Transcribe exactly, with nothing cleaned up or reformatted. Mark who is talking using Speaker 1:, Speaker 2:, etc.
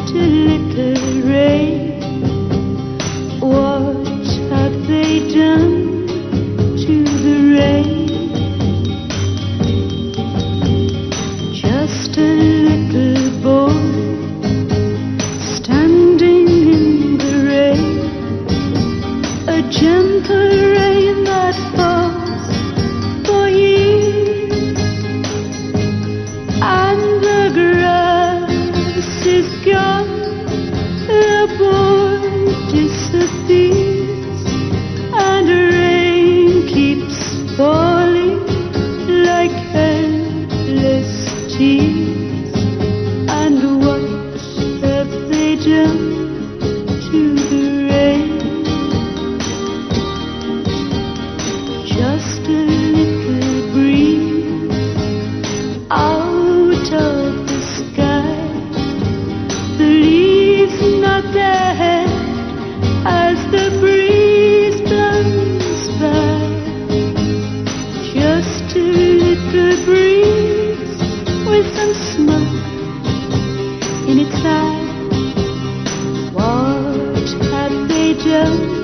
Speaker 1: a little rain. What have they done to the rain? Just a little boy standing in the rain, a gentle rain that falls for years, and the grass is gone, the boy disappears, and rain keeps falling like endless tears. And what have they done to the rain? Just a little breeze out of the sky, the leaves nod their head as the breeze blows by. Just a little breeze with some smoke in its eye. What have they done